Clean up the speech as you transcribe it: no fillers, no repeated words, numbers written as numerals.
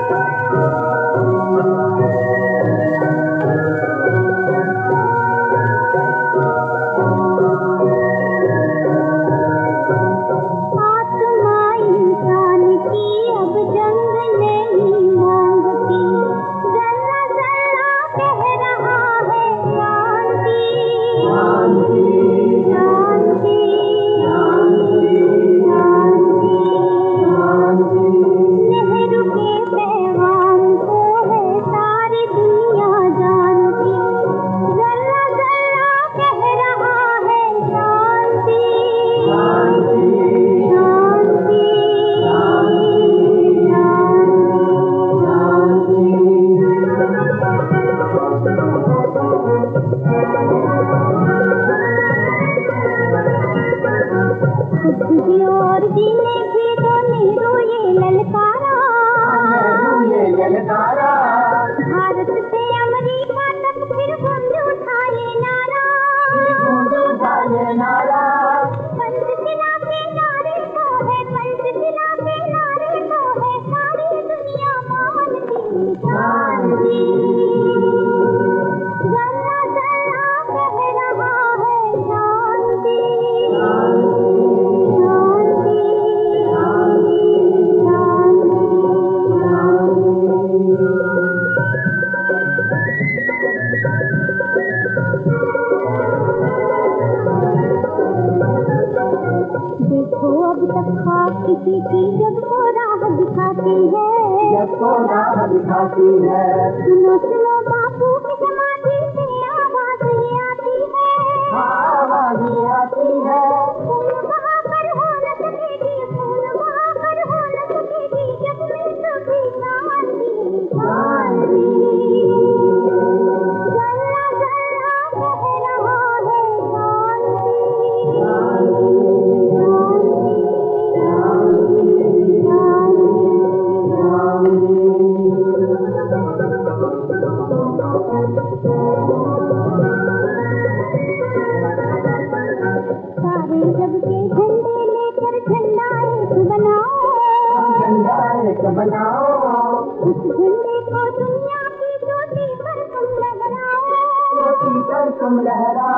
और जीने की तो नेहरू ये ललकारा, भारत से अमेरिका तक फिर गूंज उठा ये नारा, पंचशिला के नारे को है, पंचशिला के नारे को है सारी दुनिया मानती, जरा जरा कह रहा है शांति, देखो अब तक खाक किसी की जब को राह दिखाती है, सुनो सुनो बापू की समाधि से आवाज ये आती है, फूल बहा कर हो न सकेगी, फूल बहा कर हो न सकेगी जब में सभी शांति, जरा जरा कह रहा है सारे जग के झंडे लेकर झंडा एक बनाओ, उस झंडे को दुनिया की चोटी पर तुम लहराओ,